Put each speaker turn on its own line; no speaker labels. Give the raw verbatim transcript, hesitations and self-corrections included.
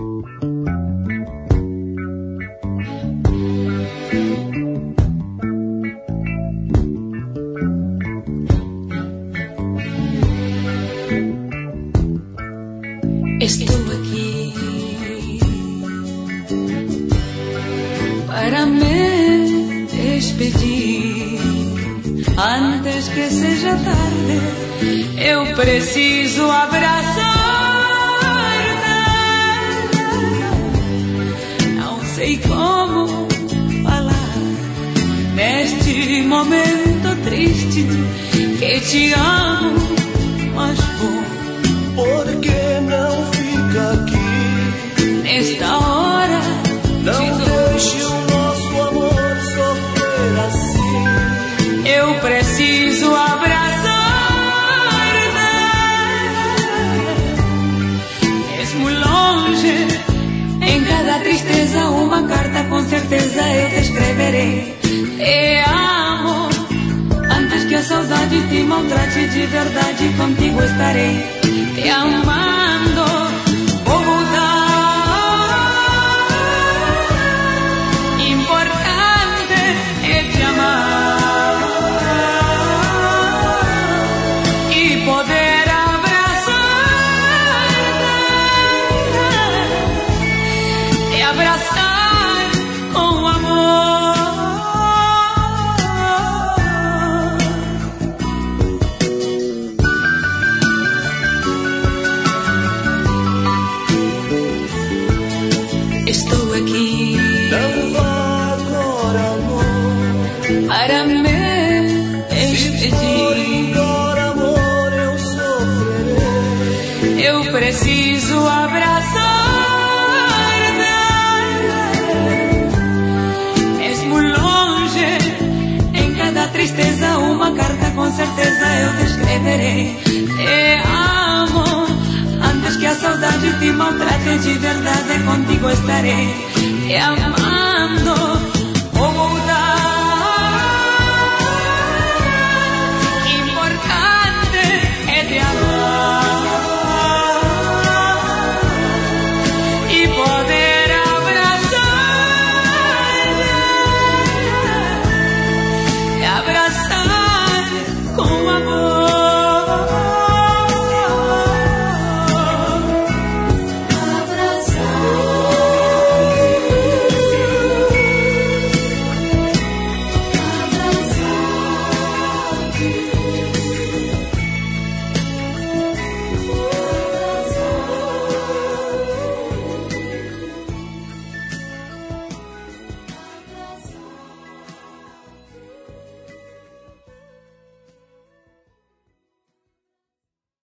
Estou aqui para me despedir. Antes que seja tarde, eu preciso abraçar-te. Não sei como falar neste momento triste, que te amo, mas vou.
Por que não fica aqui?
Nesta hora,
não deixe o nosso amor sofrer assim.
Eu preciso abraçar-te. Mesmo longe, em cada tristeza uma carta, com certeza eu te escreverei. Te amo, antes que a saudade te maltrate, de verdade contigo estarei. Te amando, vou voltar. Importante é te amar e poder abraçar-te, te abraçar com amor. Estou aqui,
não vá agora, amor,
para me despedir.
Se for embora, amor, eu sofrerei.
Eu preciso abraçar-te. Mesmo longe, em cada tristeza uma carta, com certeza eu te escreverei. Te amo, antes que a saudade te maltrate, de verdade contigo estarei. Te amo.